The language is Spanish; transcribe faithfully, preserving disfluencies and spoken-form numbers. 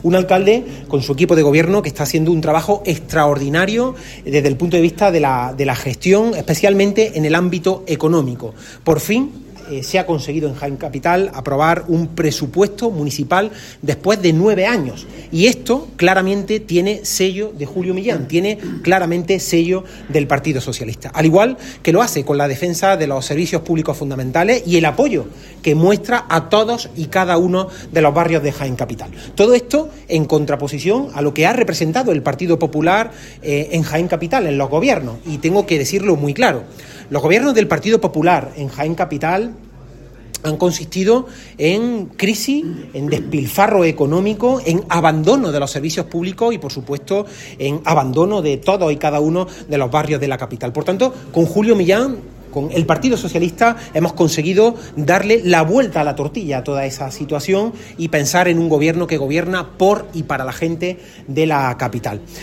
Un alcalde con su equipo de gobierno que está haciendo un trabajo extraordinario desde el punto de vista de la, de la gestión, especialmente en el ámbito económico. Por fin Eh, se ha conseguido en Jaén Capital aprobar un presupuesto municipal después de nueve años. Y esto claramente tiene sello de Julio Millán, tiene claramente sello del Partido Socialista. Al igual que lo hace con la defensa de los servicios públicos fundamentales y el apoyo que muestra a todos y cada uno de los barrios de Jaén Capital. Todo esto en contraposición a lo que ha representado el Partido Popular eh, en Jaén Capital, en los gobiernos. Y tengo que decirlo muy claro. Los gobiernos del Partido Popular en Jaén Capital han consistido en crisis, en despilfarro económico, en abandono de los servicios públicos y, por supuesto, en abandono de todos y cada uno de los barrios de la capital. Por tanto, con Julio Millán, con el Partido Socialista, hemos conseguido darle la vuelta a la tortilla a toda esa situación y pensar en un gobierno que gobierna por y para la gente de la capital.